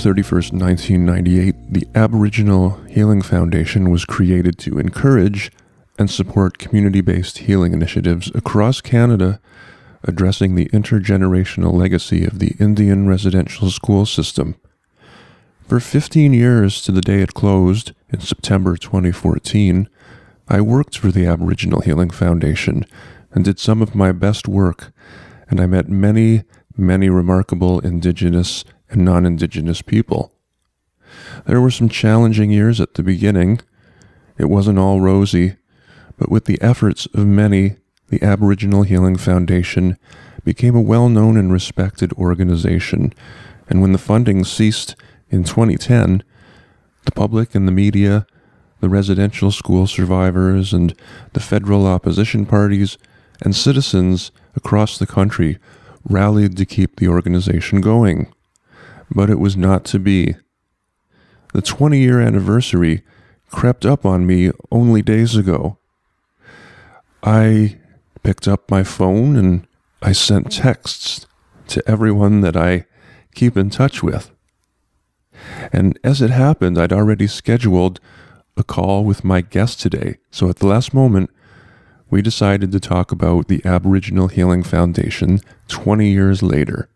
31st, 1998, the Aboriginal Healing Foundation was created to encourage and support community-based healing initiatives across Canada addressing the intergenerational legacy of the Indian residential school system. For 15 years to the day it closed in September 2014, I worked for the Aboriginal Healing Foundation and did some of my best work, and I met many, many remarkable Indigenous and non-Indigenous people. There were some challenging years at the beginning. It wasn't all rosy, but with the efforts of many, the Aboriginal Healing Foundation became a well-known and respected organization, and when the funding ceased in 2010, the public and the media, the residential school survivors, and the federal opposition parties and citizens across the country rallied to keep the organization going. But it was not to be. The 20-year anniversary crept up on me only days ago. I picked up my phone and I sent texts to everyone that I keep in touch with. And as it happened, I'd already scheduled a call with my guest today. So at the last moment, we decided to talk about the Aboriginal Healing Foundation 20 years later.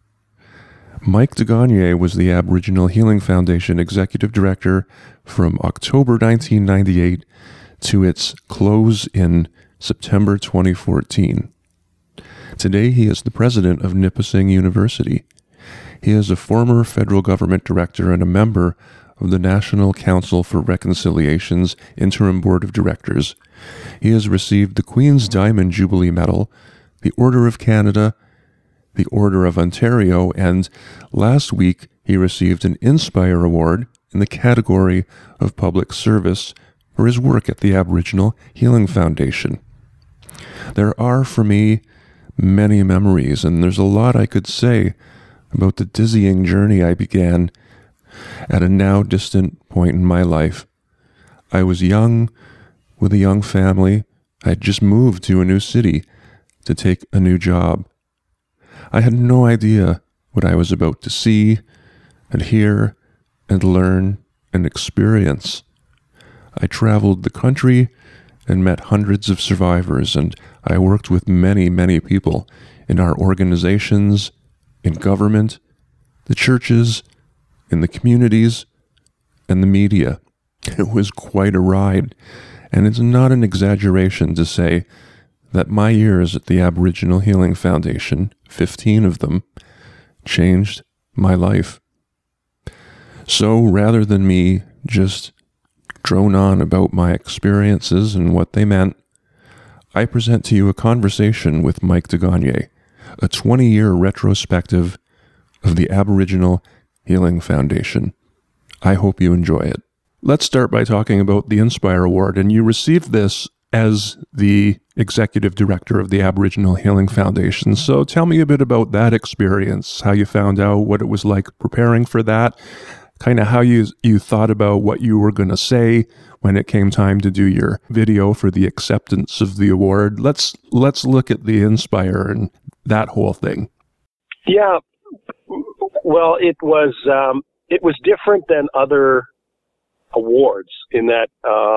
Mike de Gagne was the Aboriginal Healing Foundation Executive Director from October 1998 to its close in September 2014. Today, he is the president of Nipissing University. He is a former federal government director and a member of the National Council for Reconciliation's Interim Board of Directors. He has received the Queen's Diamond Jubilee Medal, the Order of Canada, the Order of Ontario, and last week he received an Inspire Award in the category of public service for his work at the Aboriginal Healing Foundation. There are, for me, many memories, and there's a lot I could say about the dizzying journey I began at a now distant point in my life. I was young, with a young family. I had just moved to a new city to take a new job. I had no idea what I was about to see and hear and learn and experience. I traveled the country and met hundreds of survivors, and I worked with many, many people in our organizations, in government, the churches, in the communities, and the media. It was quite a ride, and it's not an exaggeration to say that my years at the Aboriginal Healing Foundation, 15 of them, changed my life. So rather than me just drone on about my experiences and what they meant, I present to you a conversation with Mike de Gagne, a 20-year retrospective of the Aboriginal Healing Foundation. I hope you enjoy it. Let's start by talking about the Inspire Award, and you received this as the executive director of the Aboriginal Healing Foundation. So tell me a bit about that experience, how you found out, what it was like preparing for that, kind of how you thought about what you were going to say when it came time to do your video for the acceptance of the award. Let's look at the Inspire and that whole thing. Yeah, well, it was different than other awards in that,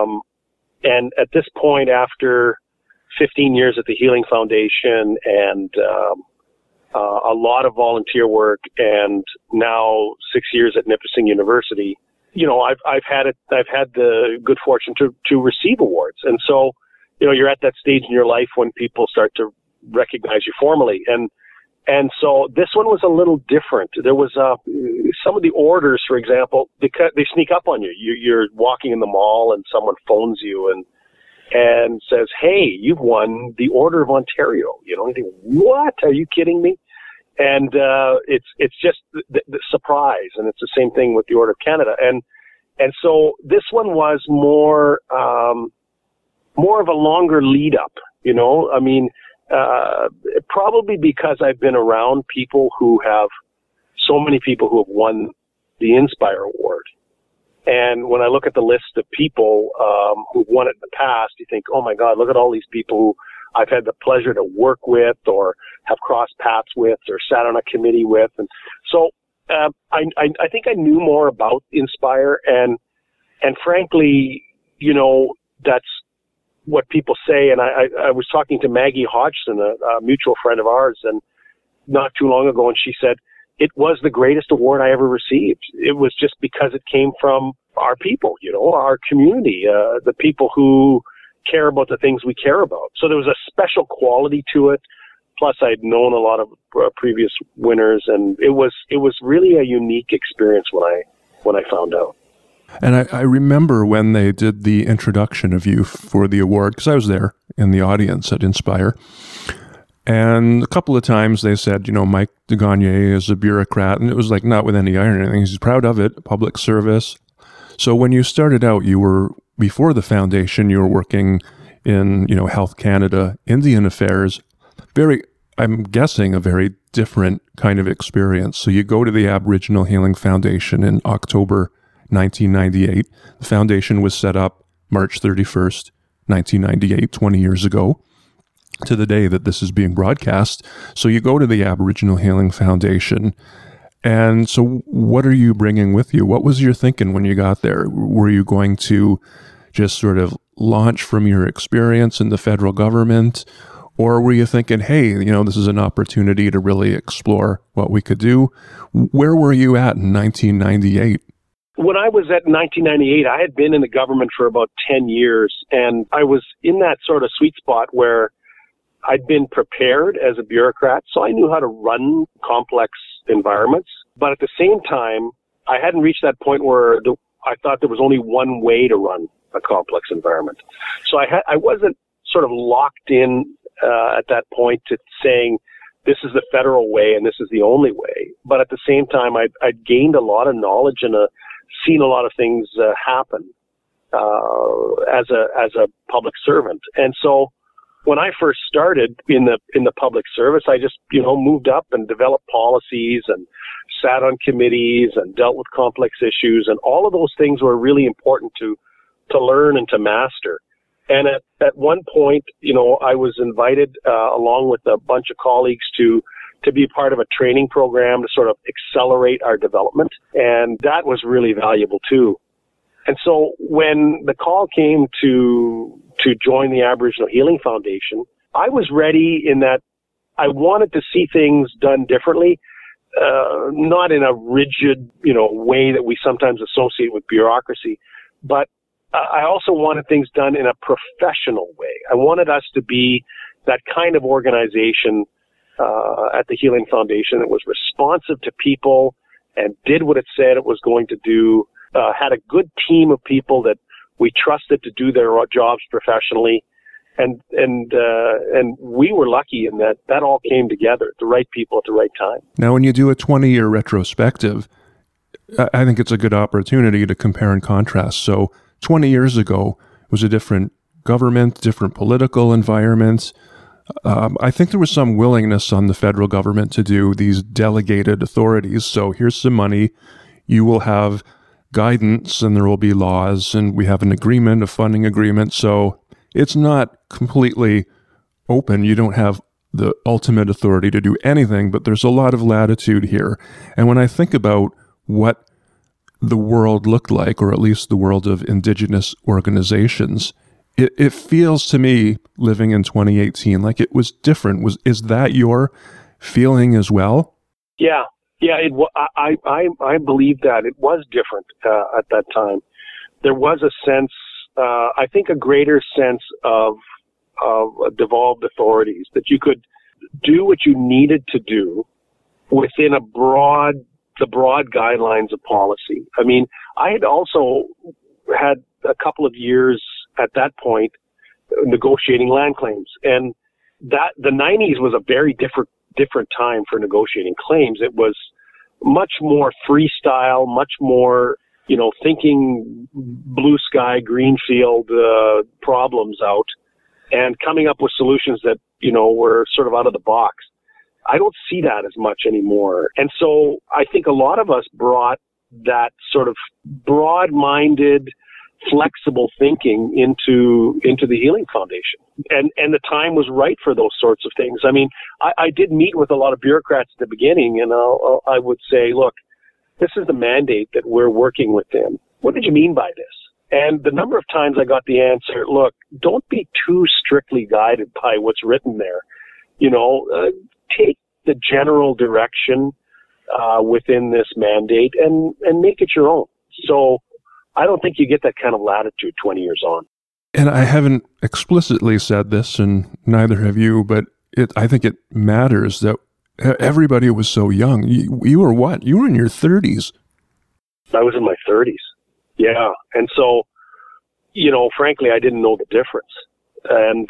and at this point, after 15 years at the Healing Foundation and a lot of volunteer work, and now 6 years at Nipissing University, I've had the good fortune to receive awards, and so you're at that stage in your life when people start to recognize you formally, and so this one was a little different. There was some of the orders, for example, they sneak up on you. You're walking in the mall and someone phones you and says, "Hey, you've won the Order of Ontario." You think, "What? Are you kidding me?" And it's just the surprise, and it's the same thing with the Order of Canada. And so this one was more of a longer lead up. Probably because I've been around so many people who have won the Inspire Award. And when I look at the list of people who've won it in the past, you think, oh my God, look at all these people who I've had the pleasure to work with or have crossed paths with or sat on a committee with. And so I think I knew more about Inspire, and frankly, that's what people say. And I was talking to Maggie Hodgson, a mutual friend of ours, and not too long ago, and she said it was the greatest award I ever received. It was just because it came from our people, our community, the people who care about the things we care about. So there was a special quality to it. Plus, I'd known a lot of previous winners, and it was really a unique experience when I found out. And I remember when they did the introduction of you for the award, because I was there in the audience at Inspire. And a couple of times they said, Mike DeGagne is a bureaucrat, and it was like not with any iron or anything. He's proud of it, public service. So when you started out, before the foundation, you were working in, Health Canada, Indian Affairs. I'm guessing a very different kind of experience. So you go to the Aboriginal Healing Foundation in October 1998. The foundation was set up March 31st, 1998, 20 years ago, to the day that this is being broadcast. So you go to the Aboriginal Healing Foundation. And so what are you bringing with you? What was your thinking when you got there? Were you going to just sort of launch from your experience in the federal government? Or were you thinking, hey, this is an opportunity to really explore what we could do? Where were you at in 1998? When I was at 1998, I had been in the government for about 10 years, and I was in that sort of sweet spot where I'd been prepared as a bureaucrat, so I knew how to run complex environments. But at the same time, I hadn't reached that point where I thought there was only one way to run a complex environment. So I wasn't sort of locked in at that point to saying this is the federal way and this is the only way. But at the same time, I'd gained a lot of knowledge and seen a lot of things happen as a public servant. And so when I first started in the public service, I just moved up and developed policies and sat on committees and dealt with complex issues, and all of those things were really important to learn and to master. And at one point, I was invited along with a bunch of colleagues to be part of a training program to sort of accelerate our development, and that was really valuable too. And so when the call came to join the Aboriginal Healing Foundation, I was ready in that I wanted to see things done differently, not in a rigid, way that we sometimes associate with bureaucracy, but I also wanted things done in a professional way. I wanted us to be that kind of organization at the Healing Foundation that was responsive to people and did what it said it was going to do, had a good team of people that we trusted to do their jobs professionally. And we were lucky in that all came together, the right people at the right time. Now, when you do a 20-year retrospective, I think it's a good opportunity to compare and contrast. So 20 years ago, it was a different government, different political environment. I think there was some willingness on the federal government to do these delegated authorities. So here's some money. You will have guidance and there will be laws, and we have an agreement, a funding agreement. So it's not completely open. You don't have the ultimate authority to do anything, but there's a lot of latitude here. And when I think about what the world looked like, or at least the world of Indigenous organizations, it feels to me, living in 2018, like it was different. Is that your feeling as well? Yeah. I believe that it was different at that time. There was a sense, I think, a greater sense of devolved authorities, that you could do what you needed to do within the broad guidelines of policy. I mean, I had also had a couple of years at that point negotiating land claims, and that the 90s was a very different time for negotiating claims. It was much more freestyle, much more, thinking blue sky, green field problems out and coming up with solutions that, were sort of out of the box. I don't see that as much anymore. And so I think a lot of us brought that sort of broad-minded, flexible thinking into the Healing Foundation. And the time was right for those sorts of things. I mean, I did meet with a lot of bureaucrats at the beginning, and I would say, look, this is the mandate that we're working within. What did you mean by this? And the number of times I got the answer, look, don't be too strictly guided by what's written there. Take the general direction within this mandate and make it your own. So I don't think you get that kind of latitude 20 years on. And I haven't explicitly said this, and neither have you, but I think it matters that everybody was so young. You were what? You were in your 30s. I was in my 30s. Yeah. And so, frankly, I didn't know the difference. And,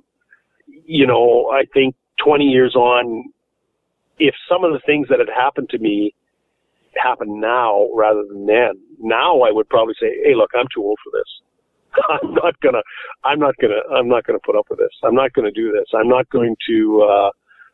I think 20 years on, if some of the things that had happened to me happen now rather than then, now I would probably say, hey, look, I'm too old for this. I'm not gonna put up with this. I'm not gonna do this. I'm not going to,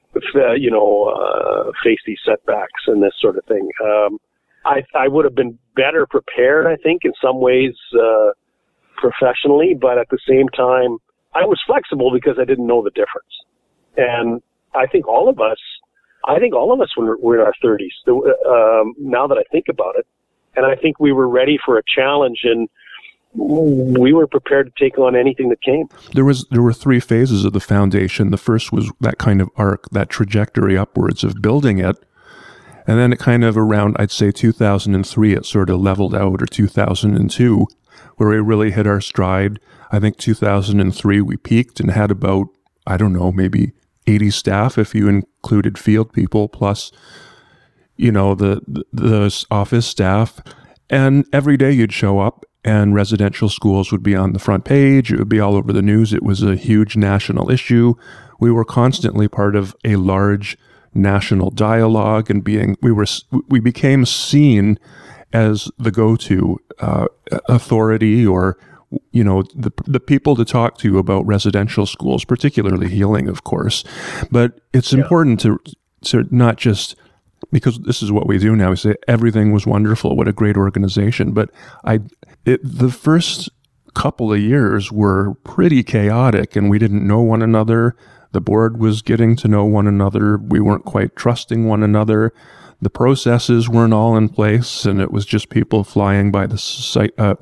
face these setbacks and this sort of thing. I would have been better prepared, I think, in some ways, professionally, but at the same time, I was flexible because I didn't know the difference. And I think all of us when we're in our 30s, now that I think about it, and I think we were ready for a challenge, and we were prepared to take on anything that came. There were 3 phases of the foundation. The first was that kind of arc, that trajectory upwards of building it. And then it kind of around, I'd say 2003, it sort of leveled out, or 2002, where we really hit our stride. I think 2003, we peaked and had about, I don't know, maybe 80 staff if you included field people, plus, the office staff. And every day you'd show up and residential schools would be on the front page. It would be all over the news. It was a huge national issue. We were constantly part of a large national dialogue, and we became seen as the go-to authority, or the people to talk to about residential schools, particularly healing, of course. But it's important to not just, because this is what we do now, we say everything was wonderful, what a great organization. But the first couple of years were pretty chaotic, and we didn't know one another. The board was getting to know one another. We weren't quite trusting one another. The processes weren't all in place, and it was just people flying by the site. I'm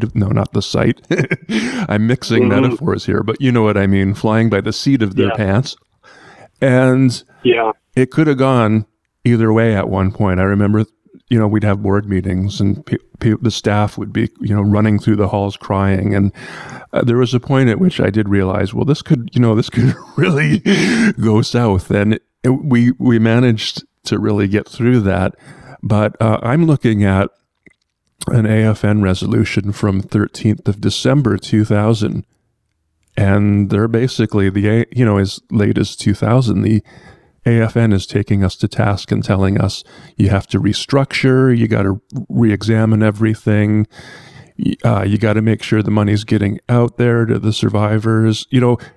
mixing metaphors here, but you know what I mean. Flying by the seat of their pants. And it could have gone either way at one point. I remember, we'd have board meetings, and the staff would be, running through the halls crying. And there was a point at which I did realize, well, this could really go south. And we managed to really get through that. But I'm looking at an AFN resolution from 13th of December 2000, and they're basically as late as 2000, the AFN is taking us to task and telling us you have to restructure, you got to re-examine everything, you got to make sure the money's getting out there to the survivors.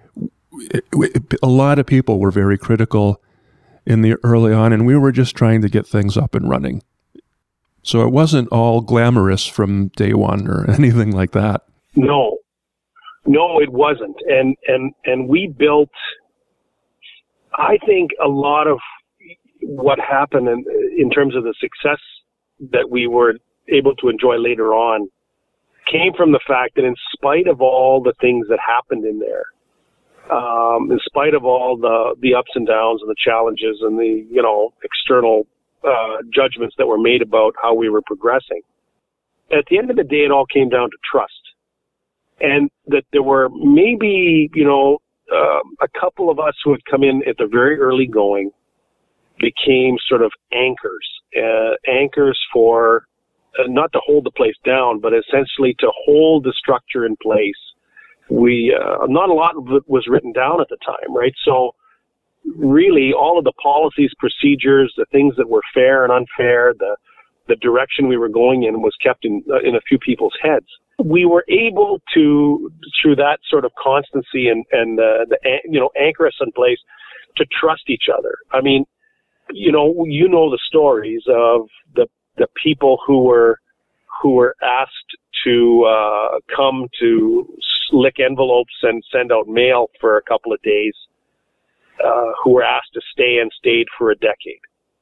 A lot of people were very critical in the early on, and we were just trying to get things up and running. So it wasn't all glamorous from day one or anything like that. No, it wasn't. And we built, I think, a lot of what happened in terms of the success that we were able to enjoy later on came from the fact that in spite of all the things that happened in there, in spite of all the ups and downs and the challenges and the, external judgments that were made about how we were progressing, at the end of the day, it all came down to trust. And that there were maybe, a couple of us who had come in at the very early going became sort of anchors for, not to hold the place down, but essentially to hold the structure in place. Not a lot of it was written down at the time, right? So really all of the policies, procedures, the things that were fair and unfair, the direction we were going in was kept in a few people's heads. We were able to, through that sort of constancy and anchor us in place, to trust each other. I mean, the stories of the people who were asked to come to lick envelopes and send out mail for a couple of days, who were asked to stay and stayed for a decade.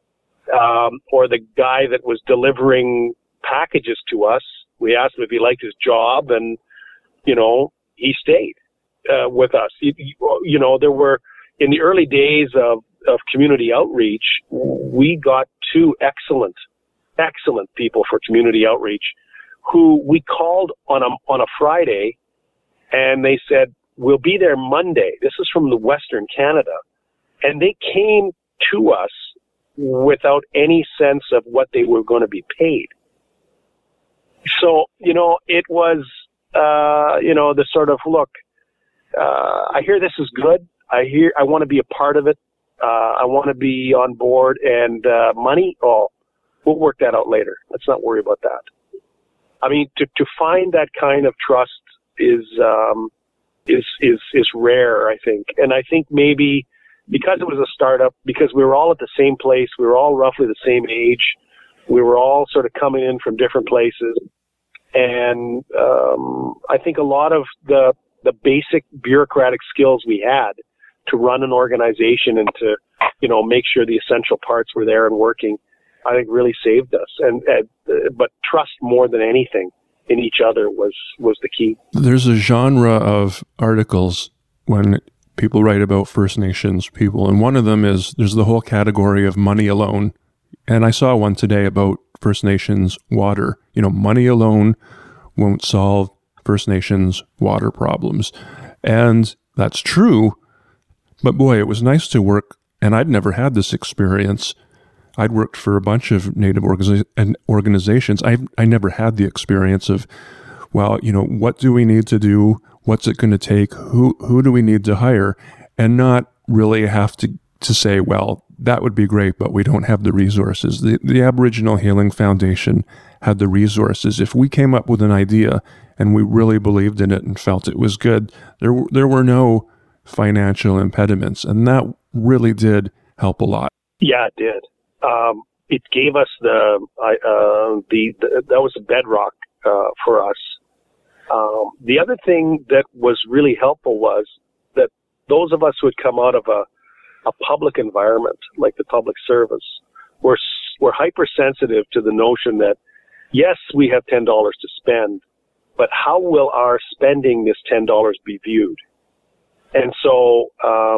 or the guy that was delivering packages to us. We asked him if he liked his job, and, he stayed with us. There were, in the early days of community outreach, we got two excellent people for community outreach who we called on a Friday, and they said, we'll be there Monday. This is from the Western Canada. And they came to us without any sense of what they were going to be paid. So, it was, the sort of, look, I hear this is good. I want to be a part of it. I want to be on board, and money, we'll work that out later. Let's not worry about that. I mean, to find that kind of trust is rare, I think. And I think maybe because it was a startup, because we were all at the same place, we were all roughly the same age, we were all sort of coming in from different places. And I think a lot of the basic bureaucratic skills we had to run an organization and to, make sure the essential parts were there and working, I think really saved us. But trust more than anything in each other was the key. There's a genre of articles when people write about First Nations people, and one of them is there's the whole category of money alone. And I saw one today about First Nations water. Money alone won't solve First Nations water problems. And that's true. But boy, it was nice to work, and I'd never had this experience. I'd worked for a bunch of Native organizations. I never had the experience of, what do we need to do? What's it going to take? Who do we need to hire? And not really have to say, well, that would be great, but we don't have the resources. The Aboriginal Healing Foundation had the resources. If we came up with an idea and we really believed in it and felt it was good, there were no financial impediments, and that really did help a lot. Yeah, it did. It gave us that was a bedrock for us. The other thing that was really helpful was that those of us who had come out of a public environment like the public service were hypersensitive to the notion that, yes, we have $10 to spend, but how will our spending this $10 be viewed? And so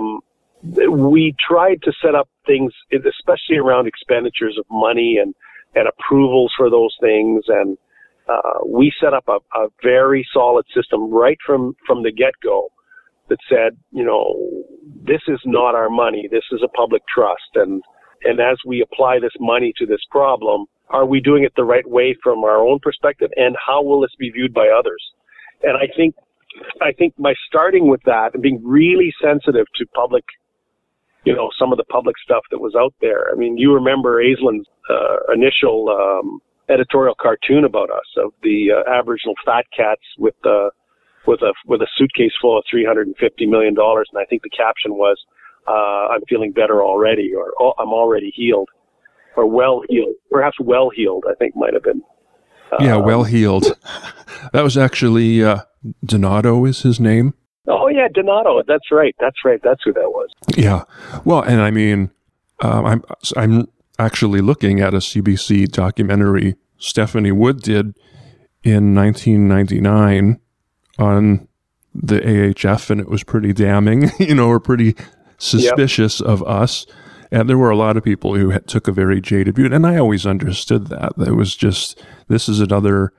we tried to set up things, especially around expenditures of money and approvals for those things. And we set up a very solid system right from the get-go that said, this is not our money. This is a public trust. And as we apply this money to this problem, are we doing it the right way from our own perspective? And how will this be viewed by others? And I think by starting with that and being really sensitive to public, some of the public stuff that was out there. I mean, you remember Aislin's initial editorial cartoon about us of the Aboriginal fat cats with a suitcase full of $350 million, and I think the caption was, "I'm feeling better already," or "Oh, I'm already healed," or "well healed." Perhaps "well healed," I think might have been. Yeah, well healed. That was actually Donato is his name. Oh yeah, Donato. That's right. That's who that was. Yeah. Well, and I mean, I'm actually looking at a CBC documentary Stephanie Wood did in 1999 on the AHF, and it was pretty damning, or pretty suspicious of us. And there were a lot of people who took a very jaded view, and I always understood that. It was just, this is another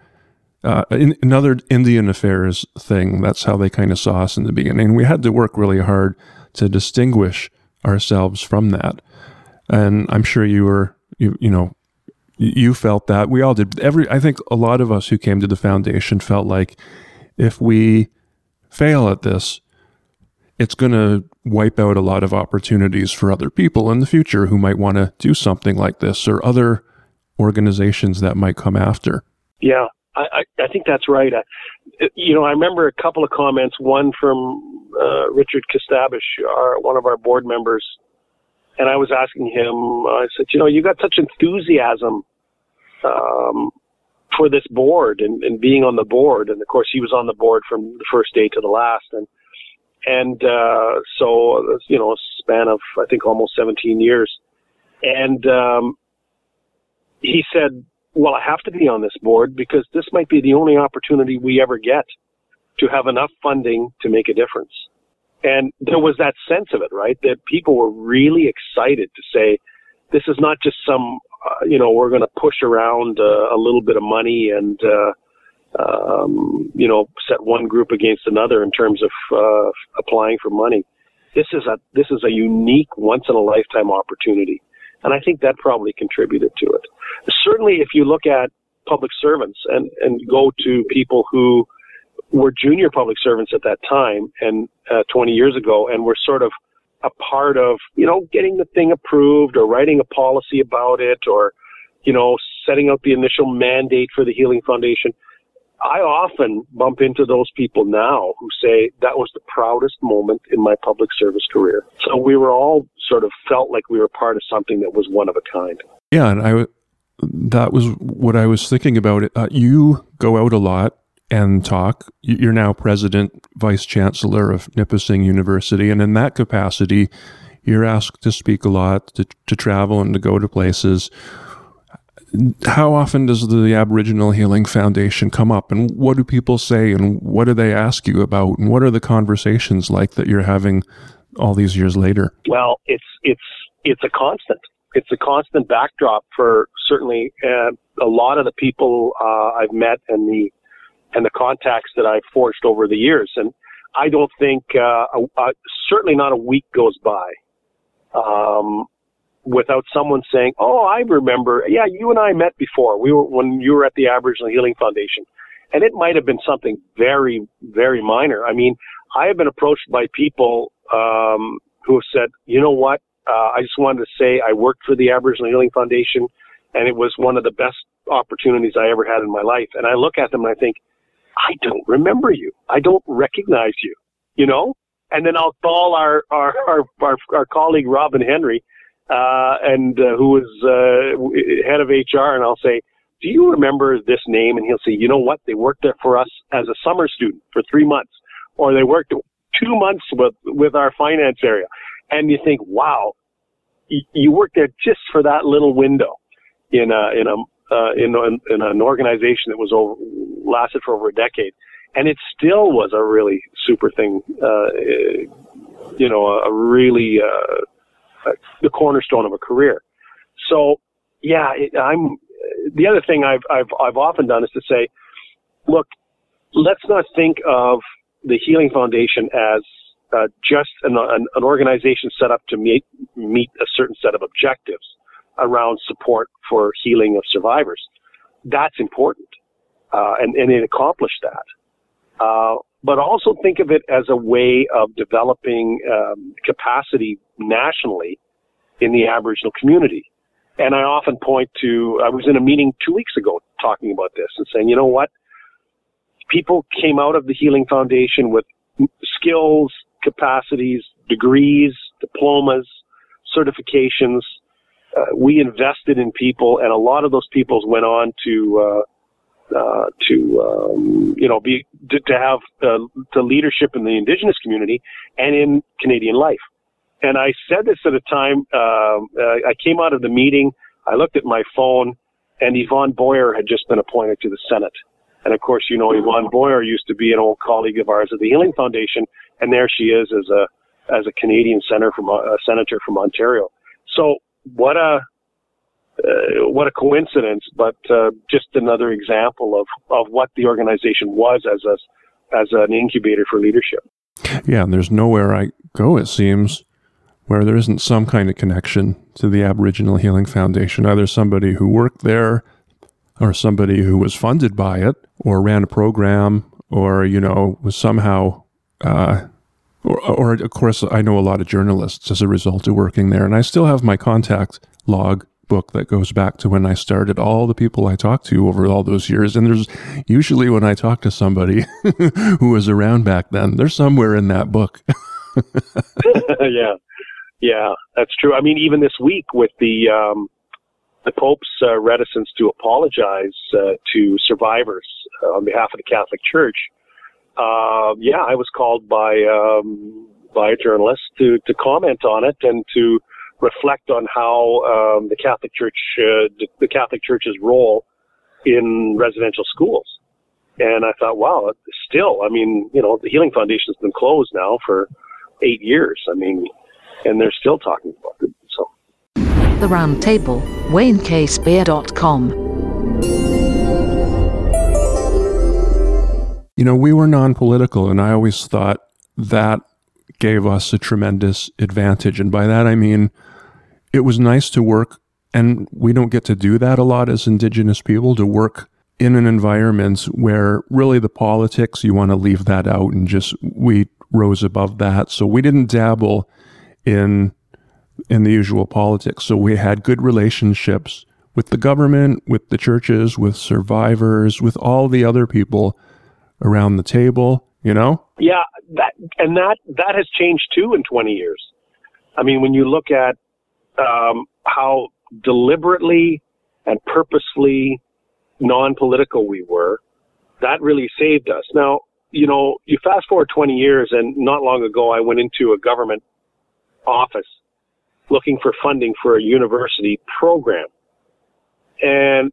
Indian Affairs thing. That's how they kind of saw us in the beginning. We had to work really hard to distinguish ourselves from that. And I'm sure you felt that. We all did. I think a lot of us who came to the foundation felt like if we fail at this, it's going to wipe out a lot of opportunities for other people in the future who might want to do something like this, or other organizations that might come after. Yeah, I think that's right. I remember a couple of comments, one from Richard Kastabish, one of our board members, and I was asking him, I said, you got such enthusiasm for this board and being on the board. And of course, he was on the board from the first day to the last. And so, a span of, I think, almost 17 years. And he said, well, I have to be on this board because this might be the only opportunity we ever get to have enough funding to make a difference. And there was that sense of it, right? That people were really excited to say, this is not just some, we're going to push around a little bit of money and, set one group against another in terms of applying for money. This is a unique, once in a lifetime opportunity. And I think that probably contributed to it. Certainly, if you look at public servants and go to people who were junior public servants at that time and 20 years ago and were sort of a part of, getting the thing approved or writing a policy about it or, setting out the initial mandate for the Healing Foundation, I often bump into those people now who say that was the proudest moment in my public service career. So we were all sort of felt like we were part of something that was one of a kind. Yeah, and that was what I was thinking about. You go out a lot and talk. You're now president, vice chancellor of Nipissing University, and in that capacity, you're asked to speak a lot, to travel and to go to places. How often does the Aboriginal Healing Foundation come up, and what do people say, and what do they ask you about, and what are the conversations like that you're having all these years later? Well, it's a constant. It's a constant backdrop for certainly a lot of the people I've met and the contacts that I've forged over the years. And I don't think certainly not a week goes by without someone saying, "Oh, I remember. Yeah, you and I met before. When you were at the Aboriginal Healing Foundation." And it might have been something very, very minor. I mean, I have been approached by people who have said, "You know what? I just wanted to say I worked for the Aboriginal Healing Foundation, and it was one of the best opportunities I ever had in my life." And I look at them and I think, I don't remember you. I don't recognize you, And then I'll call our colleague Robin Henry, who is head of HR, and I'll say, "Do you remember this name?" And he'll say, "You know what? They worked there for us as a summer student for 3 months, or they worked 2 months with our finance area." And you think, wow, you worked there just for that little window in an organization that was lasted for over a decade, and it still was a really super thing. A really the cornerstone of a career. So, yeah, the other thing I've often done is to say, look, let's not think of the Healing Foundation as just an organization set up to meet a certain set of objectives around support for healing of survivors. That's important, and it accomplished that. But also think of it as a way of developing capacity nationally in the Aboriginal community. And I often point to, I was in a meeting 2 weeks ago talking about this and saying, you know what? People came out of the Healing Foundation with skills, capacities, degrees, diplomas, certifications. We invested in people, and a lot of those people went on to have leadership in the Indigenous community and in Canadian life. And I said this at a time, I came out of the meeting, I looked at my phone, and Yvonne Boyer had just been appointed to the Senate. And of course, Yvonne Boyer used to be an old colleague of ours at the Healing Foundation, and there she is as a Canadian senator from Ontario. So what a coincidence, but just another example of what the organization was as an incubator for leadership. Yeah, and there's nowhere I go, it seems, where there isn't some kind of connection to the Aboriginal Healing Foundation, either somebody who worked there or somebody who was funded by it or ran a program or, was somehow, or of course, I know a lot of journalists as a result of working there, and I still have my contact log book that goes back to when I started, all the people I talked to over all those years. And there's usually when I talk to somebody who was around back then, they're somewhere in that book. Yeah, that's true. I mean, even this week with the Pope's reticence to apologize to survivors on behalf of the Catholic Church, I was called by a journalist to comment on it and to reflect on how the Catholic Church's role in residential schools. And I thought, wow, still, I mean, you know, the Healing Foundation's been closed now for 8 years. I mean, and they're still talking about it. So, The Round Table, WayneCaseBeer.com. You know, we were non-political, and I always thought that gave us a tremendous advantage. And by that, I mean, it was nice to work, and we don't get to do that a lot as Indigenous people, to work in an environment where really the politics, you want to leave that out, and just we rose above that. So we didn't dabble in the usual politics. So we had good relationships with the government, with the churches, with survivors, with all the other people around the table, you know? Yeah, that has changed too in 20 years. I mean, when you look at how deliberately and purposefully non-political we were, that really saved us. Now, you know, you fast forward 20 years, and not long ago I went into a government office looking for funding for a university program. And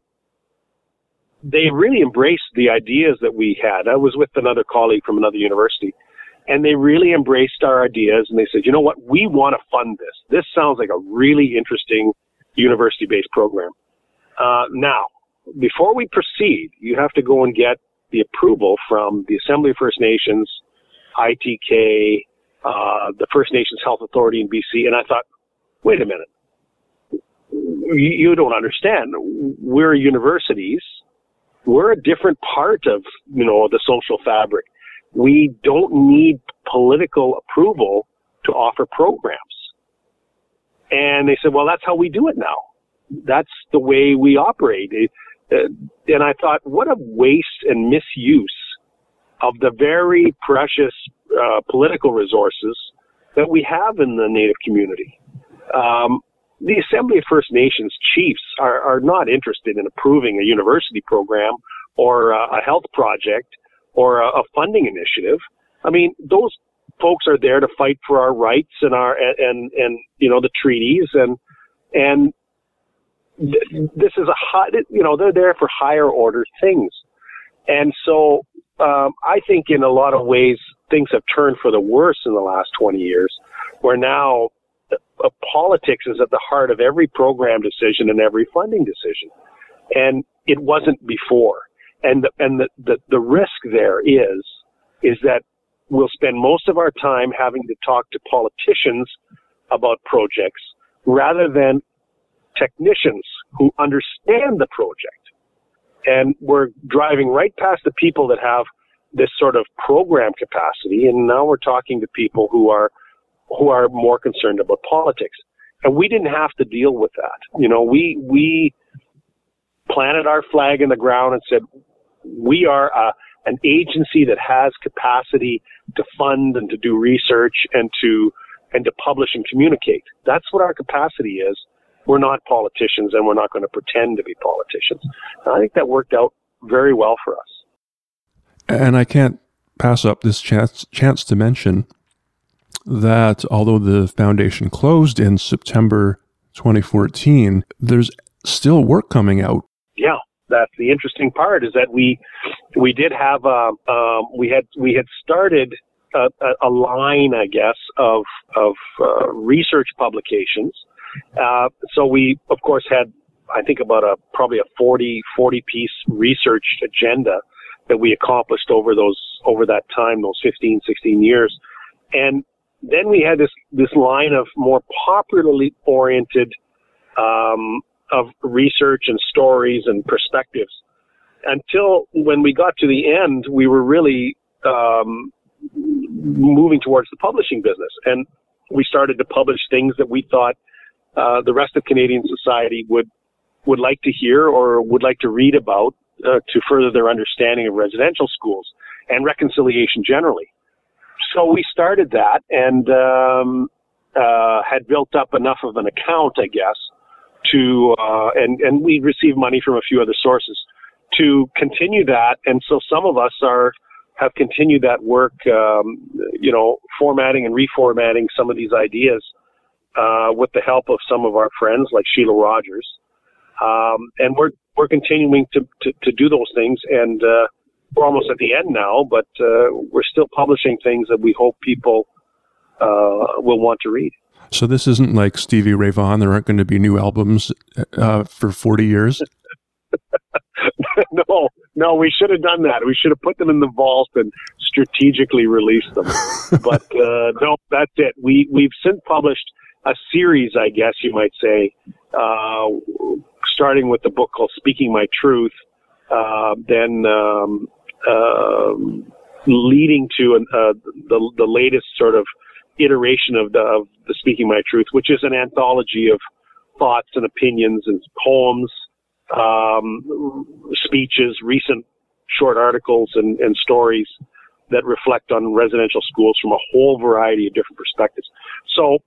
they really embraced the ideas that we had. I was with another colleague from another university, and they really embraced our ideas, and they said, you know what, we want to fund this. This sounds like a really interesting university-based program. Now, before we proceed, you have to go and get the approval from the Assembly of First Nations, ITK, the First Nations Health Authority in BC. And I thought, wait a minute, you don't understand. We're universities. We're a different part of, you know, the social fabric. We don't need political approval to offer programs. And they said, well, that's how we do it now. That's the way we operate. And I thought, what a waste and misuse of the very precious political resources that we have in the Native community. The Assembly of First Nations chiefs are not interested in approving a university program or a health project or a funding initiative. I mean, those folks are there to fight for our rights and and you know, the treaties, and this is they're there for higher order things. And so I think in a lot of ways things have turned for the worse in the last 20 years, where now politics is at the heart of every program decision and every funding decision. And it wasn't before. And the risk there is that we'll spend most of our time having to talk to politicians about projects rather than technicians who understand the project. And we're driving right past the people that have this sort of program capacity, and now we're talking to people who are more concerned about politics. And we didn't have to deal with that. You know, we planted our flag in the ground and said, we are an agency that has capacity to fund and to do research and to publish and communicate. That's what our capacity is. We're not politicians, and we're not going to pretend to be politicians. And I think that worked out very well for us. And I can't pass up this chance to mention that although the foundation closed in September 2014, there's still work coming out. Yeah, that's the interesting part, is that we did have we had started a line, I guess, of research publications. So we, of course, had, I think, about probably a 40 piece research agenda that we accomplished over that time, those 15, 16 years. And then we had this line of more popularly oriented of research and stories and perspectives, until when we got to the end, we were really moving towards the publishing business. And we started to publish things that we thought the rest of Canadian society would like to hear or would like to read about to further their understanding of residential schools and reconciliation generally. So we started that and had built up enough of an account, I guess, to and we received money from a few other sources to continue that. And so some of us have continued that work, formatting and reformatting some of these ideas with the help of some of our friends like Sheila Rogers. And we're continuing to do those things, and we're almost at the end now, but we're still publishing things that we hope people will want to read. So this isn't like Stevie Ray Vaughan. There aren't going to be new albums for 40 years? No, we should have done that. We should have put them in the vault and strategically released them. But no, that's it. We've since published a series, I guess you might say, starting with the book called Speaking My Truth, then leading to the latest sort of iteration of the Speaking My Truth, which is an anthology of thoughts and opinions and poems, speeches, recent short articles and stories that reflect on residential schools from a whole variety of different perspectives. So,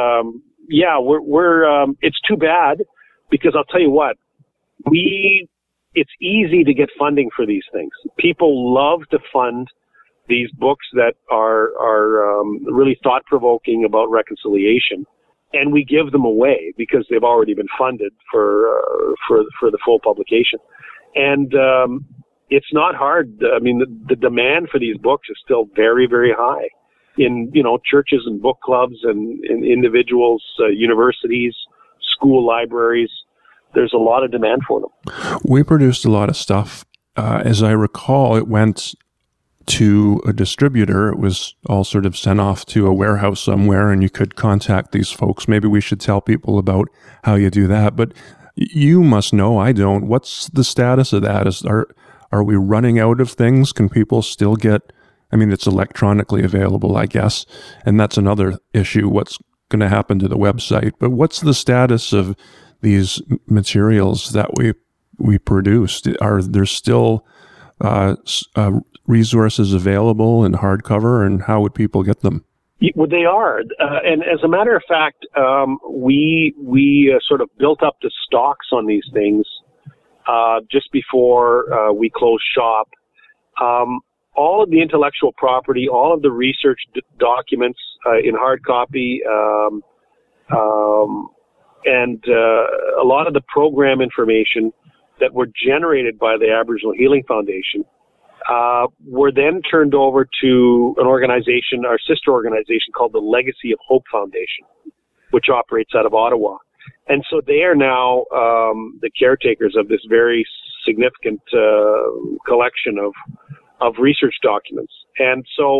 we're it's too bad, because I'll tell you what, it's easy to get funding for these things. People love to fund these books that are really thought-provoking about reconciliation, and we give them away because they've already been funded for the full publication. And it's not hard. I mean, the demand for these books is still very, very high in churches and book clubs and in individuals, universities, school libraries. There's a lot of demand for them. We produced a lot of stuff. As I recall, it went to a distributor. It was all sort of sent off to a warehouse somewhere, and you could contact these folks. Maybe we should tell people about how you do that. But you must know, I don't. What's the status of that? Are we running out of things? Can people still get, I mean, it's electronically available, I guess, and that's another issue. What's going to happen to the website? But what's the status of these materials that we produced? Are there still resources available in hardcover, and how would people get them? Well, they are, and as a matter of fact, we sort of built up the stocks on these things just before we closed shop. All of the intellectual property, all of the research documents in hard copy, and a lot of the program information that were generated by the Aboriginal Healing Foundation were then turned over to an organization, our sister organization called the Legacy of Hope Foundation, which operates out of Ottawa. And so they are now the caretakers of this very significant collection of research documents. And so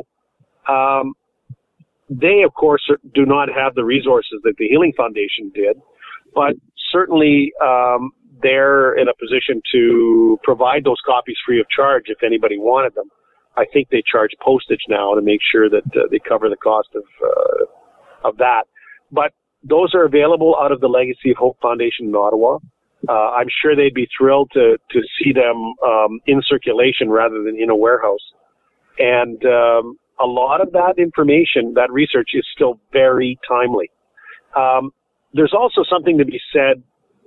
they, of course, do not have the resources that the Healing Foundation did, but certainly they're in a position to provide those copies free of charge if anybody wanted them. I think they charge postage now to make sure that they cover the cost of that. But those are available out of the Legacy of Hope Foundation in Ottawa. I'm sure they'd be thrilled to see them in circulation rather than in a warehouse. And a lot of that information, that research, is still very timely. There's also something to be said,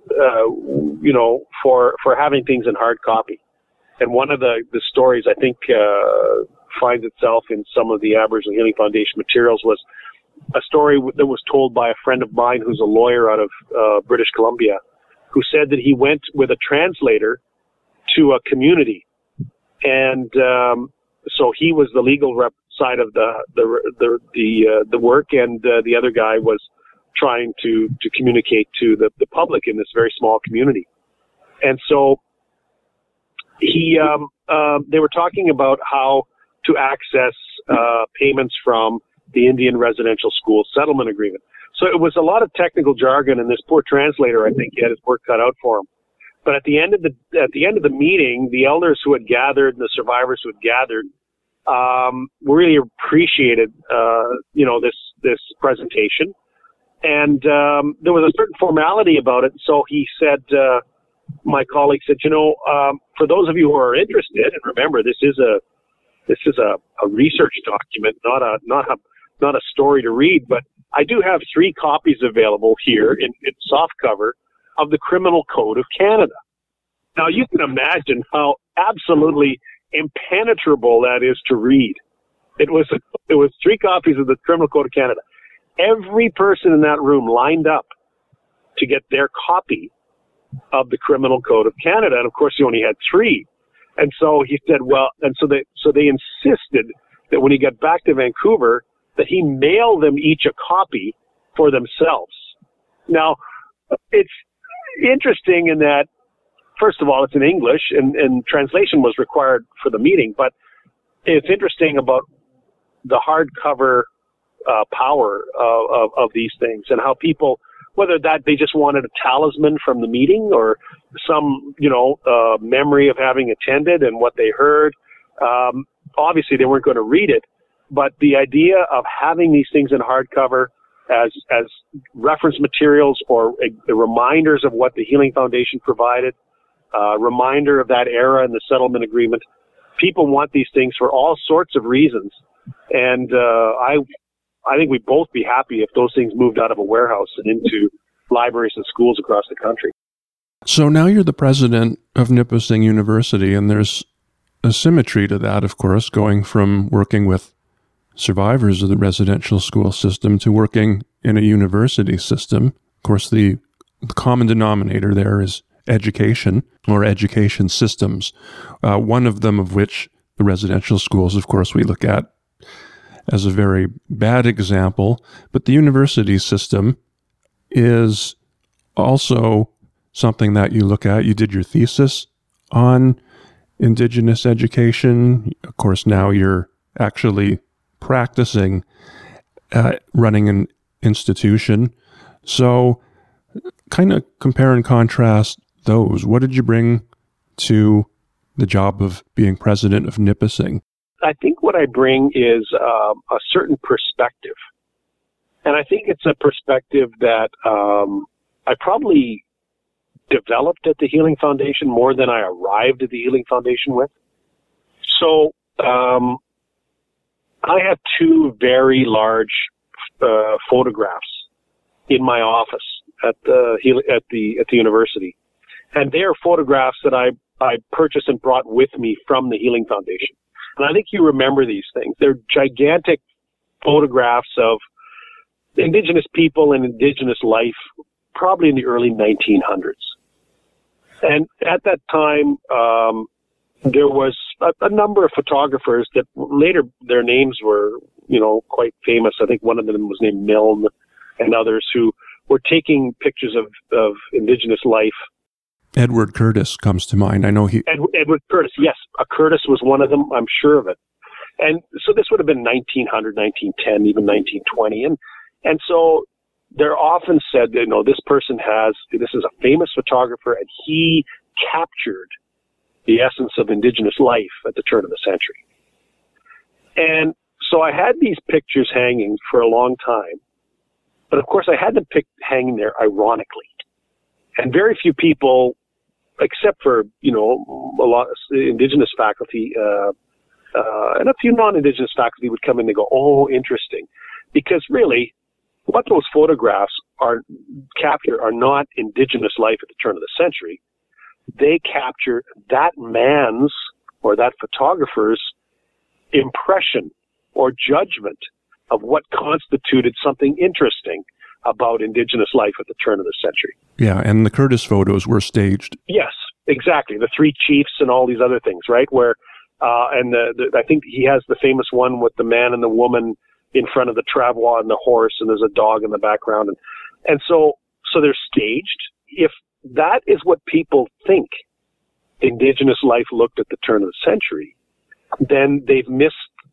for having things in hard copy. And one of the stories I think finds itself in some of the Aboriginal Healing Foundation materials was a story that was told by a friend of mine who's a lawyer out of British Columbia, who said that he went with a translator to a community, and so he was the legal rep side of the work, and the other guy was trying to communicate to the public in this very small community. And so they were talking about how to access payments from the Indian Residential School Settlement Agreement. So it was a lot of technical jargon, and this poor translator, I think, he had his work cut out for him. But at the end of the meeting, the elders who had gathered and the survivors who had gathered really appreciated this presentation. And there was a certain formality about it. So he said, my colleague said, for those of you who are interested, and remember, this is a research document, not a story to read, but I do have 3 copies available here in soft cover of the Criminal Code of Canada. Now you can imagine how absolutely impenetrable that is to read. It was 3 copies of the Criminal Code of Canada. every person in that room lined up to get their copy of the Criminal Code of Canada. And of course, he only had 3. And so he said, well, and so they insisted that when he got back to Vancouver, that he mail them each a copy for themselves. Now, it's interesting in that, first of all, it's in English, and translation was required for the meeting, but it's interesting about the hardcover power of these things, and how people, whether that they just wanted a talisman from the meeting or some, memory of having attended and what they heard. Obviously, they weren't going to read it, but the idea of having these things in hardcover as reference materials or reminders of what the Healing Foundation provided, reminder of that era and the settlement agreement. People want these things for all sorts of reasons, and I think we'd both be happy if those things moved out of a warehouse and into libraries and schools across the country. So now you're the president of Nipissing University, and there's a symmetry to that, of course, going from working with survivors of the residential school system to working in a university system. Of course, the common denominator there is education or education systems, one of them of which the residential schools, of course, we look at as a very bad example. But the university system is also something that you look at. You did your thesis on Indigenous education. Of course, now you're actually practicing running an institution. So kind of compare and contrast those. What did you bring to the job of being president of Nipissing? I think what I bring is a certain perspective. And I think it's a perspective that I probably developed at the Healing Foundation more than I arrived at the Healing Foundation with. So I have 2 very large photographs in my office at the university, and they are photographs that I purchased and brought with me from the Healing Foundation. And I think you remember these things. They're gigantic photographs of Indigenous people and Indigenous life, probably in the early 1900s. And at that time, there was a number of photographers that later their names were, quite famous. I think one of them was named Milne and others who were taking pictures of Indigenous life. Edward Curtis comes to mind. I know he... Edward Curtis, yes. Curtis was one of them. I'm sure of it. And so this would have been 1900, 1910, even 1920. And so they're often said that, this person this is a famous photographer, and he captured the essence of Indigenous life at the turn of the century. And so I had these pictures hanging for a long time, but of course I had them hanging there ironically. And very few people, except for, a lot of Indigenous faculty, and a few non-Indigenous faculty would come in and go, oh, interesting. Because really, what those photographs capture are not Indigenous life at the turn of the century. They capture that man's or that photographer's impression or judgment of what constituted something interesting about Indigenous life at the turn of the century. Yeah, and the Curtis photos were staged. Yes, exactly. The 3 chiefs and all these other things, right? Where, and I think he has the famous one with the man and the woman in front of the travois and the horse, and there's a dog in the background. And so they're staged. If that is what people think Indigenous life looked at the turn of the century, then they've missed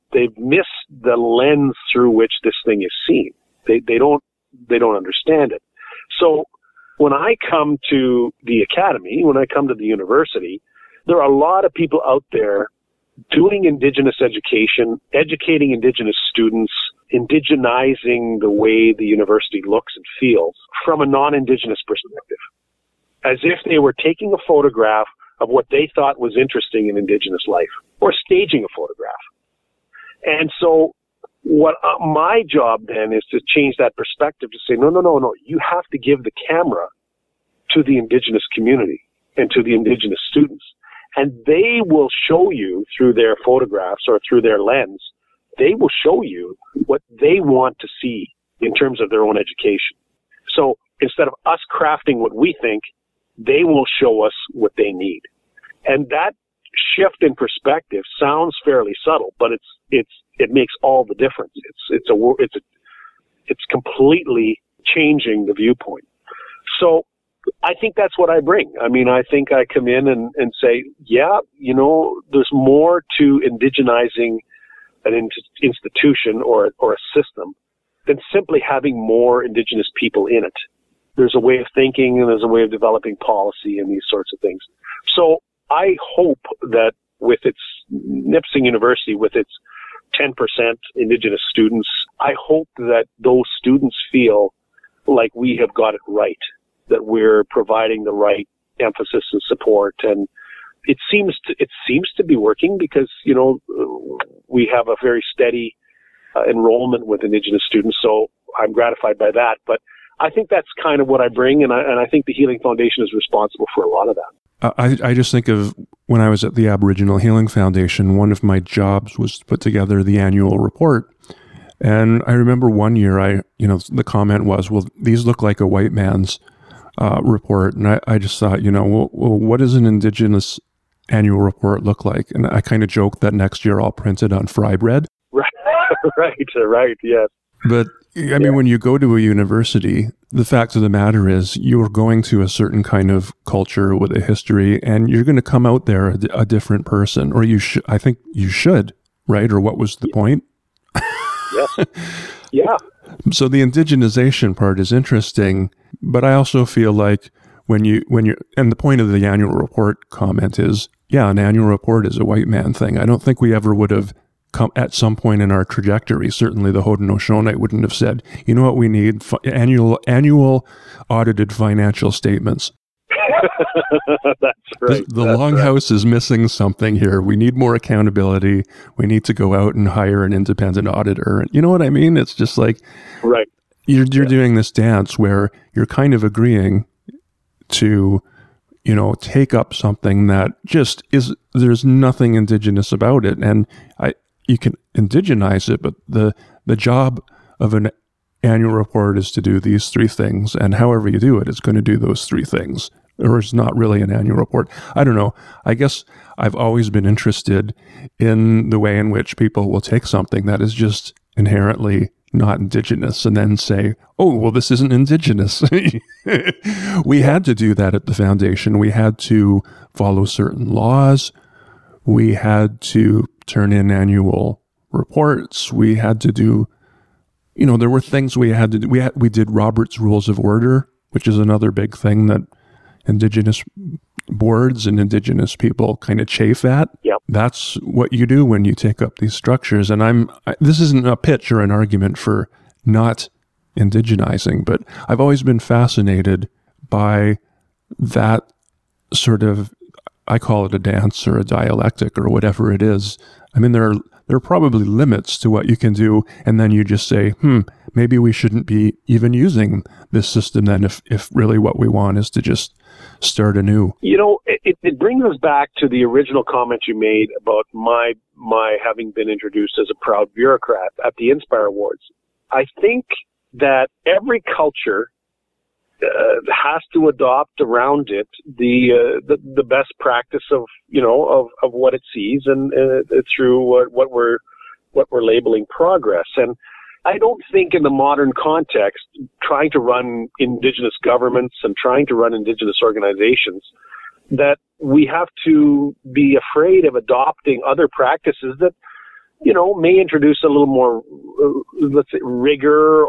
the lens through which this thing is seen. They don't understand it. So when I come to the academy, when I come to the university, there are a lot of people out there doing Indigenous education, educating Indigenous students, indigenizing the way the university looks and feels from a non-Indigenous perspective, as if they were taking a photograph of what they thought was interesting in Indigenous life, or staging a photograph. And so what my job then is to change that perspective to say, no, you have to give the camera to the Indigenous community and to the Indigenous students. And they will show you through their photographs or through their lens, they will show you what they want to see in terms of their own education. So instead of us crafting what we think, they will show us what they need. And that shift in perspective sounds fairly subtle, but it makes all the difference. It's completely changing the viewpoint. So I think that's what I bring. I mean, I think I come in and say, yeah, there's more to indigenizing an institution or a system than simply having more Indigenous people in it. There's a way of thinking and there's a way of developing policy and these sorts of things. So I hope that with its Nipissing University, with its 10% Indigenous students, I hope that those students feel like we have got it right, that we're providing the right emphasis and support. And it seems to be working because, we have a very steady enrollment with Indigenous students. So I'm gratified by that. But I think that's kind of what I bring. And I think the Healing Foundation is responsible for a lot of that. I just think of when I was at the Aboriginal Healing Foundation, one of my jobs was to put together the annual report. And I remember one year the comment was, well, these look like a white man's report. And I just thought, well, what does an Indigenous annual report look like? And I kind of joked that next year I'll print it on fry bread. Right, yes. But I mean, when you go to a university, the fact of the matter is you're going to a certain kind of culture with a history, and you're going to come out there a different person, or I think you should, right? Or what was the point? Yes. Yeah. So the indigenization part is interesting, but I also feel like when you're, and the point of the annual report comment is, yeah, an annual report is a white man thing. I don't think we ever would have come at some point in our trajectory. Certainly the Haudenosaunee wouldn't have said, you know what we need? Annual audited financial statements. That's right. The Longhouse is missing something here. We need more accountability. We need to go out and hire an independent auditor. And you know what I mean? It's just like, right. You're doing this dance where you're kind of agreeing to, take up something that just is, there's nothing Indigenous about it. And you can indigenize it, but the job of an annual report is to do these three things. And however you do it, it's going to do those three things. Or it's not really an annual report. I don't know. I guess I've always been interested in the way in which people will take something that is just inherently not Indigenous and then say, oh, well, this isn't Indigenous. We had to do that at the foundation. We had to follow certain laws. We had to turn in annual reports. We had to do, there were things we had to do. We did Robert's Rules of Order, which is another big thing that Indigenous boards and Indigenous people kind of chafe at. Yep. That's what you do when you take up these structures. And this isn't a pitch or an argument for not indigenizing, but I've always been fascinated by that sort of, I call it a dance or a dialectic or whatever it is. I mean, there are probably limits to what you can do, and then you just say, maybe we shouldn't be even using this system then if really what we want is to just start anew. It brings us back to the original comment you made about my having been introduced as a proud bureaucrat at the Inspire Awards. I think that every culture has to adopt around it the best practice of what it sees and through what we're labeling progress. And I don't think in the modern context, trying to run Indigenous governments and trying to run Indigenous organizations, that we have to be afraid of adopting other practices that, may introduce a little more, let's say, rigor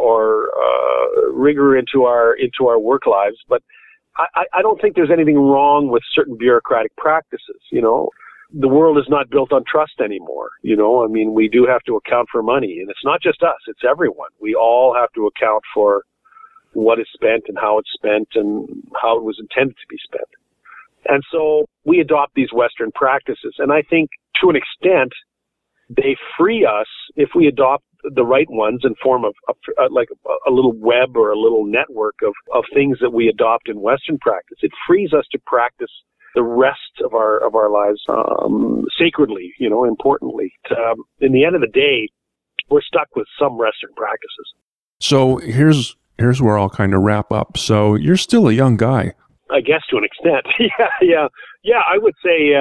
into our work lives. But I don't think there's anything wrong with certain bureaucratic practices. The world is not built on trust anymore. We do have to account for money, and it's not just us, it's everyone. We all have to account for what is spent and how it's spent and how it was intended to be spent. And so we adopt these Western practices. And I think to an extent, they free us if we adopt the right ones and form like a little web or a little network of things that we adopt in Western practice. It frees us to practice the rest of our lives sacredly, importantly. In the end of the day, we're stuck with some Western practices. So here's where I'll kind of wrap up. So you're still a young guy. I guess to an extent. Yeah. I would say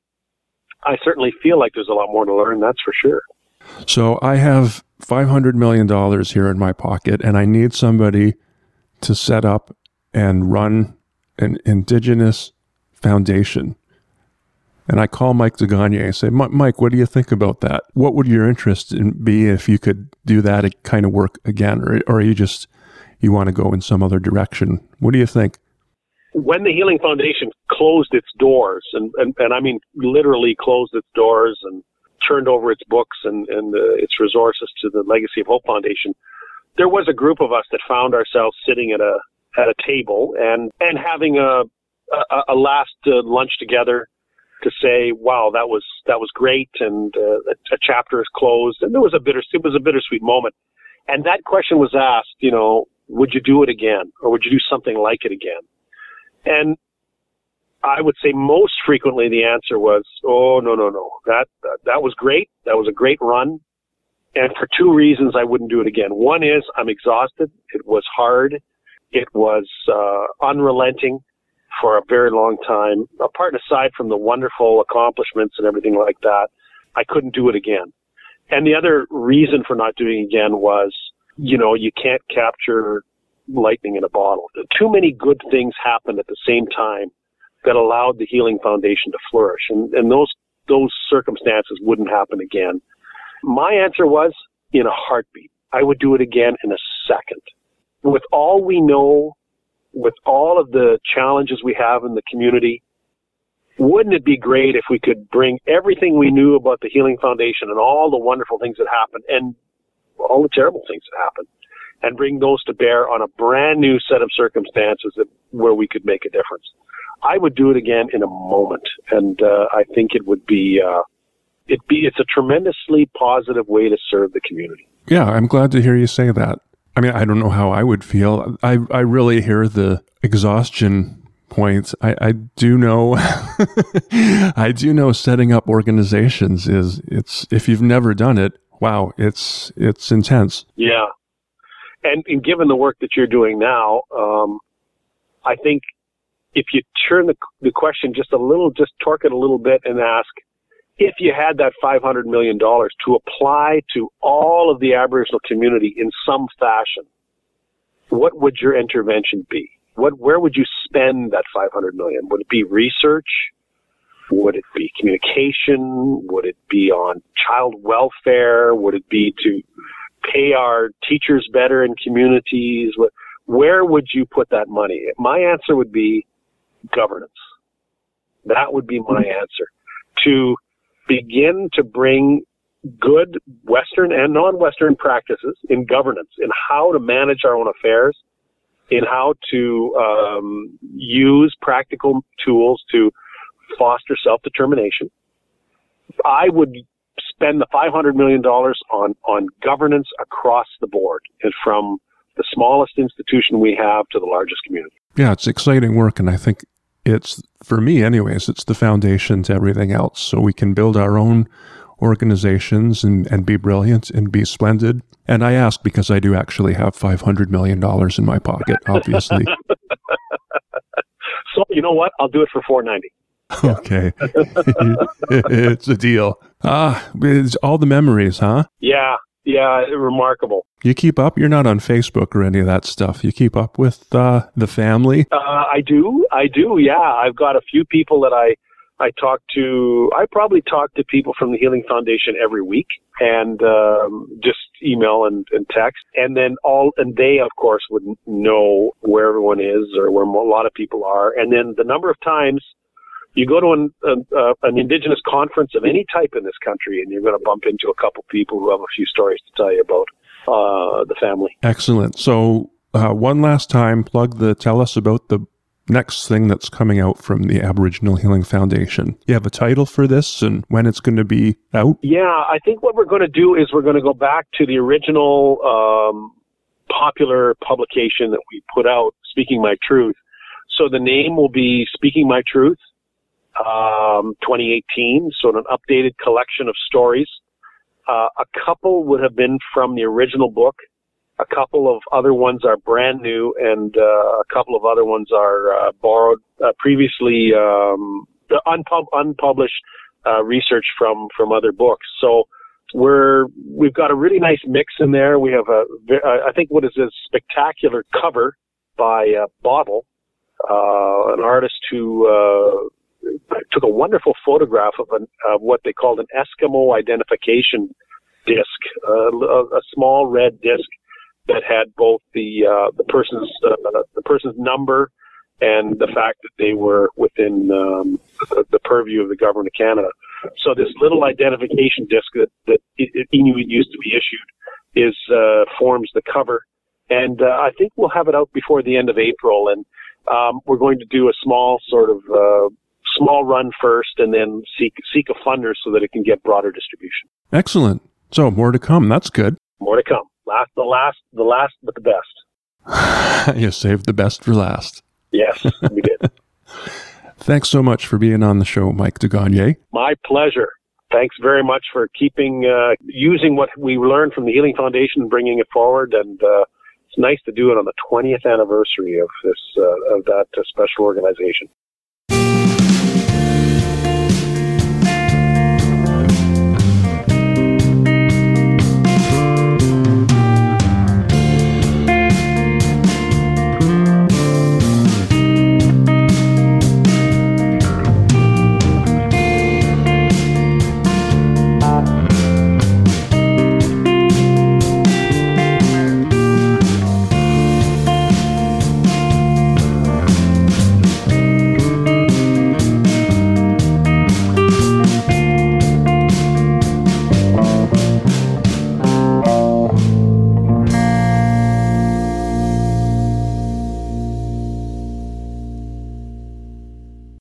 I certainly feel like there's a lot more to learn. That's for sure. So I have $500 million here in my pocket, and I need somebody to set up and run an Indigenous foundation. And I call Mike Zagagne and say, Mike, what do you think about that? What would your interest be if you could do that kind of work again? Or you want to go in some other direction? What do you think? When the Healing Foundation closed its doors, and I mean literally closed its doors and turned over its books and its resources to the Legacy of Hope Foundation, there was a group of us that found ourselves sitting at a table and having a last lunch together to say, wow, that was great, and a chapter is closed, and it was a bittersweet moment. And that question was asked, would you do it again, or would you do something like it again? And I would say most frequently the answer was, oh, no. That was great. That was a great run. And for two reasons, I wouldn't do it again. One is I'm exhausted. It was hard. It was unrelenting for a very long time. Apart and aside from the wonderful accomplishments and everything like that, I couldn't do it again. And the other reason for not doing it again was, you can't capture lightning in a bottle. Too many good things happened at the same time that allowed the Healing Foundation to flourish. And those circumstances wouldn't happen again. My answer was, in a heartbeat. I would do it again in a second. With all we know, with all of the challenges we have in the community, wouldn't it be great if we could bring everything we knew about the Healing Foundation and all the wonderful things that happened and all the terrible things that happened, and bring those to bear on a brand new set of circumstances where we could make a difference? I would do it again in a moment, and I think it would be it's a tremendously positive way to serve the community. Yeah, I'm glad to hear you say that. I mean, I don't know how I would feel. I really hear the exhaustion point. I do know I do know setting up organizations it's if you've never done it, wow, it's intense. Yeah. And given the work that you're doing now, I think if you turn the question just torque it a little bit and ask, if you had that $500 million to apply to all of the Aboriginal community in some fashion, what would your intervention be? Where would you spend that $500 million? Would it be research? Would it be communication? Would it be on child welfare? Would it be to pay our teachers better in communities? Where would you put that money? My answer would be governance. That would be my answer. To begin to bring good Western and non-Western practices in governance, in how to manage our own affairs, in how to use practical tools to foster self-determination. I would spend the $500 million on governance across the board, and from the smallest institution we have to the largest community. Yeah, it's exciting work, and I think it's, for me anyways, it's the foundation to everything else. So we can build our own organizations and be brilliant and be splendid. And I ask because I do actually have $500 million in my pocket, obviously. So you know what? I'll do it for $490. Okay. It's a deal. It's all the memories, huh? Yeah, remarkable. You keep up? You're not on Facebook or any of that stuff. You keep up with the family? I do, yeah. I've got a few people that I talk to. I probably talk to people from the Healing Foundation every week, and just email and text. And then they, of course, would know where everyone is or where a lot of people are. And then the number of times you go to an Indigenous conference of any type in this country, and you're going to bump into a couple people who have a few stories to tell you about the family. Excellent. So one last time, tell us about the next thing that's coming out from the Aboriginal Healing Foundation. You have a title for this and when it's going to be out? Yeah, I think what we're going to do is we're going to go back to the original popular publication that we put out, Speaking My Truth. So the name will be Speaking My Truth 2018, so an updated collection of stories. A couple would have been from the original book, A couple of other ones are brand new, and a couple of other ones are borrowed previously, the unpublished research from other books. So we've got a really nice mix in there. We have I think what is a spectacular cover by Bottle, an artist who took a wonderful photograph of what they called an Eskimo identification disc, a small red disc that had both the person's number and the fact that they were within the purview of the government of Canada. So this little identification disc that Inuit used to be issued forms the cover, and I think we'll have it out before the end of April. And we're going to do a small small run first, and then seek a funder so that it can get broader distribution. Excellent. So more to come. That's good. More to come. The last, but the best. You saved the best for last. Yes, we did. Thanks so much for being on the show, Mike Degagne. My pleasure. Thanks very much for using what we learned from the Healing Foundation and bringing it forward. And it's nice to do it on the 20th anniversary of that special organization.